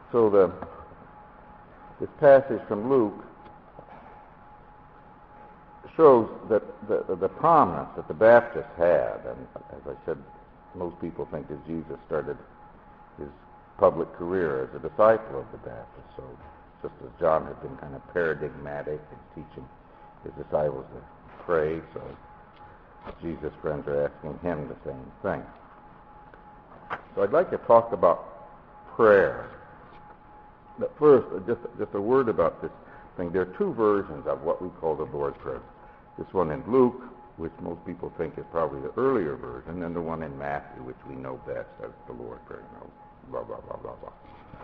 So this passage from Luke shows that the prominence that the Baptists had, and as I said, most people think that Jesus started his public career as a disciple of the Baptists. So just as John had been kind of paradigmatic in teaching his disciples to pray, so Jesus' friends are asking him the same thing. So I'd like to talk about prayer. But first, just a word about this thing. There are two versions of what we call the Lord's Prayer. This one in Luke, which most people think is probably the earlier version, and the one in Matthew, which we know best as the Lord's Prayer. You know, blah, blah, blah, blah, blah.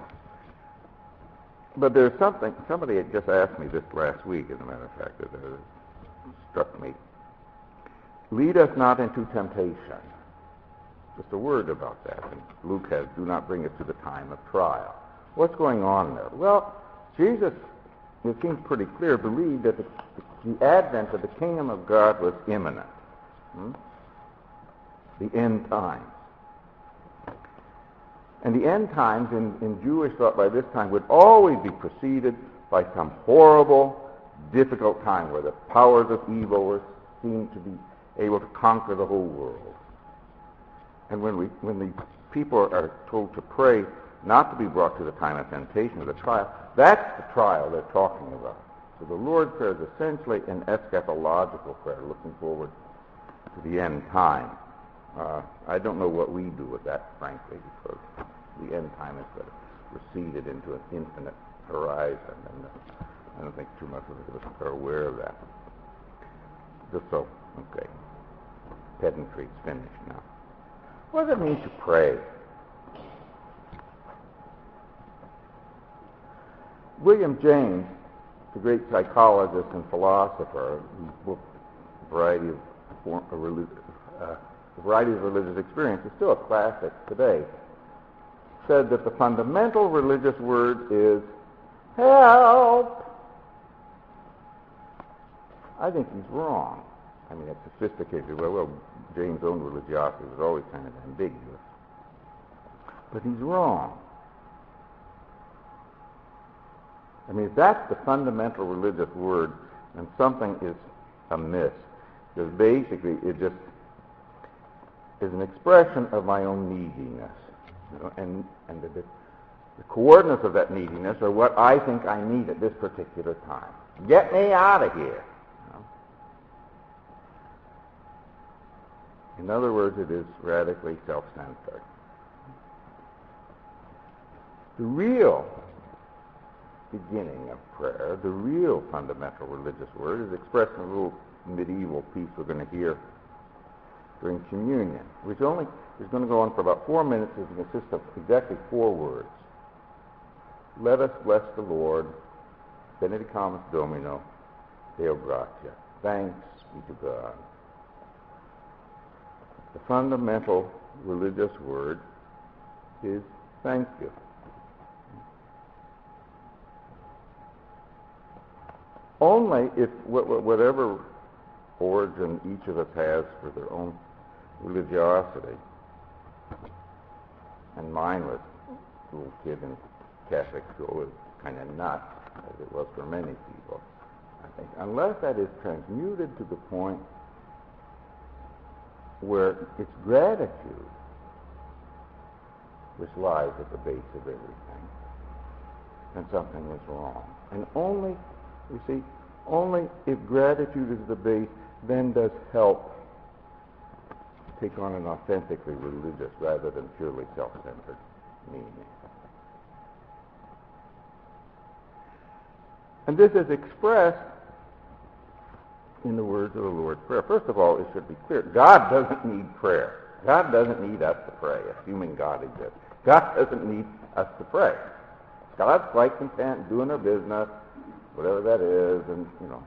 But there's something, somebody had just asked me this last week, as a matter of fact, that struck me. Lead us not into temptation. Just a word about that. And Luke has, do not bring us to the time of trial. What's going on there? Well, Jesus, it seems pretty clear, believed that the advent of the kingdom of God was imminent. The end times. And the end times in Jewish thought by this time would always be preceded by some horrible, difficult time where the powers of evil were seen to be able to conquer the whole world. And when the people are told to pray not to be brought to the time of temptation or the trial, that's the trial they're talking about. So the Lord's Prayer is essentially an eschatological prayer, looking forward to the end time. I don't know what we do with that, frankly, because the end time is sort of receded into an infinite horizon, and I don't think too much of us are aware of that. Just so, okay. Pedantry's finished now. What does it mean to pray? William James, the great psychologist and philosopher, whose book, Variety of Religious Experience, is still a classic today, said that the fundamental religious word is help. I think he's wrong. I mean, it's sophisticated. Well, James' own religiosity was always kind of ambiguous. But he's wrong. I mean, if that's the fundamental religious word, then something is amiss. Because basically, it just is an expression of my own neediness. You know, and the coordinates of that neediness are what I think I need at this particular time. Get me out of here. You know? In other words, it is radically self-centered. The real beginning of prayer, the real fundamental religious word, is expressed in a little medieval piece we're going to hear during communion, which only is going to go on for about 4 minutes and consists of exactly 4 words. Let us bless the Lord, benedicamus Domino, Deo gratia. Thanks be to God. The fundamental religious word is thank you. Only if whatever origin each of us has for their own religiosity, and mine was a little kid in Catholic school was kind of nuts, as it was for many people, I think, unless that is transmuted to the point where it's gratitude which lies at the base of everything, then something is wrong. And only, you see, only if gratitude is the base, then does help take on an authentically religious rather than purely self-centered meaning. And this is expressed in the words of the Lord's Prayer. First of all, it should be clear. God doesn't need prayer. God doesn't need us to pray, assuming God exists. God doesn't need us to pray. God's quite content doing our business, whatever that is, and, you know.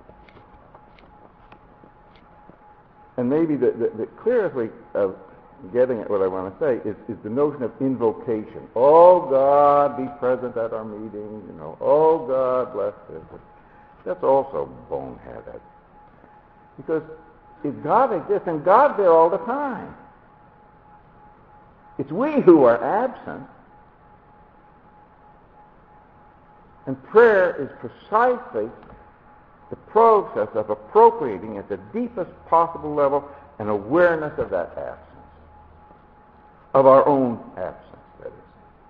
And maybe the clearest way of getting at what I want to say is the notion of invocation. Oh, God, be present at our meeting, you know. Oh, God, bless this. That's also boneheaded. Because if God exists, and God's there all the time. It's we who are absent. And prayer is precisely the process of appropriating at the deepest possible level an awareness of that absence, of our own absence, that is.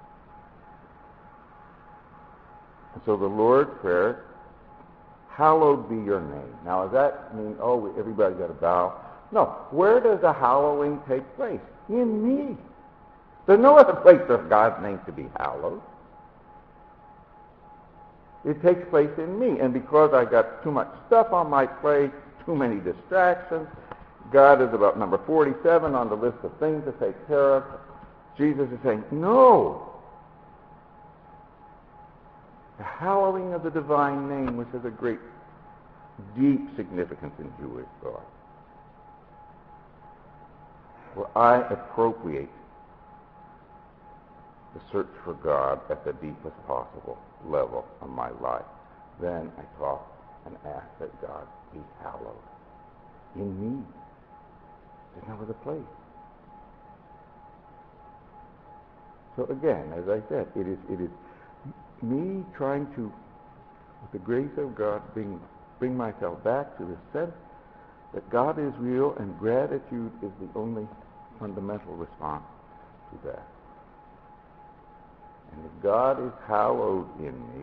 And so the Lord's Prayer, hallowed be your name. Now, does that mean, everybody's got to bow? No. Where does the hallowing take place? In me. There's no other place for God's name to be hallowed. It takes place in me. And because I got too much stuff on my plate, too many distractions, God is about number 47 on the list of things to take care of. Jesus is saying, no. The hallowing of the divine name, which has a great, deep significance in Jewish thought, where I appropriate the search for God at the deepest possible level of my life. Then I talk and ask that God be hallowed in me. There's no other place. So again, as I said, it is me trying to, with the grace of God, bring myself back to the sense that God is real, and gratitude is the only fundamental response to that. And if God is hallowed in me,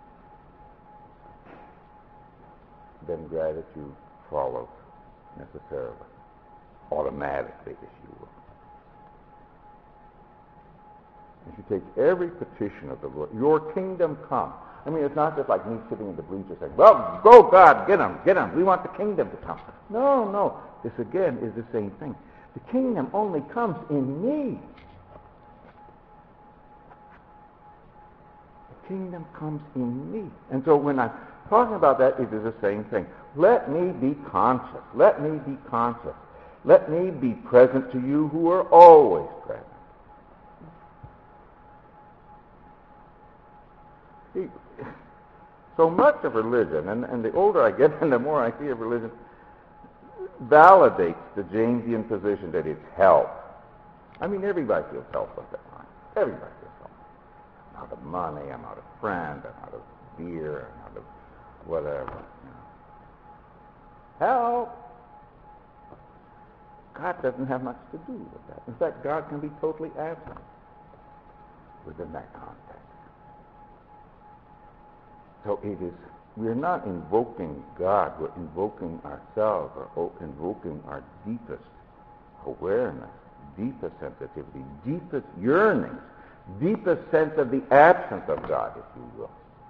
then gratitude follows necessarily, automatically, if you will. If you take every petition of the Lord, your kingdom come. I mean, it's not just like me sitting in the bleachers saying, well, go God, get him. We want the kingdom to come. No. This again is the same thing. The kingdom only comes in me. The kingdom comes in me. And so when I'm talking about that, it is the same thing. Let me be conscious. Let me be conscious. Let me be present to you who are always present. See, so much of religion, and the older I get and the more I see of religion, validates the Jamesian position that it's help. I mean, everybody feels helpless at times. Everybody feels helpless. I'm out of money, I'm out of friends, I'm out of beer, I'm out of whatever. Help! God doesn't have much to do with that. In fact, God can be totally absent within that context. So we're not invoking God, we're invoking ourselves, or invoking our deepest awareness, deepest sensitivity, deepest yearnings, deepest sense of the absence of God, if you will.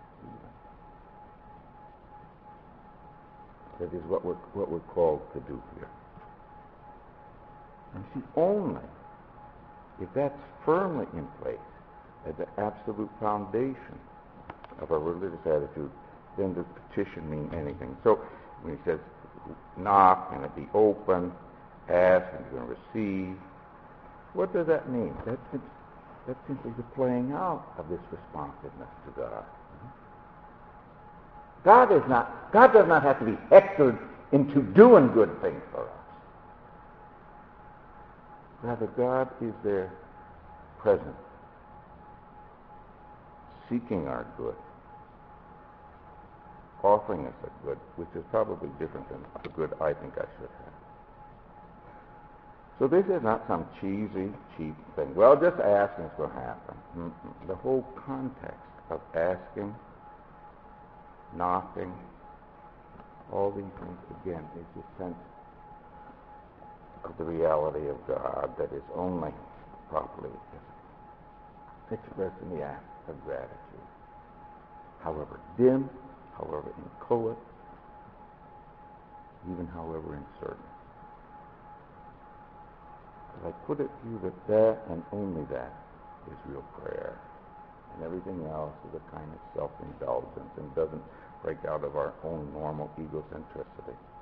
That is what we're called to do here. And see, only if that's firmly in place as the absolute foundation of a religious attitude, then does petition mean anything. So when he says, knock and it be open, ask and you're going to receive, what does that mean? That's simply the playing out of this responsiveness to God. God does not have to be hectored into doing good things for us. Rather, God is there present, seeking our good, offering us a good, which is probably different than the good I think I should have. So this is not some cheesy, cheap thing. Well, just ask and it's going to happen. The whole context of asking, knocking, all these things, again, is the sense of the reality of God that is only properly expressed in the act of gratitude. However dim, however inchoate, even however uncertain. As I put it to you that and only that is real prayer. And everything else is a kind of self-indulgence and doesn't break out of our own normal egocentricity.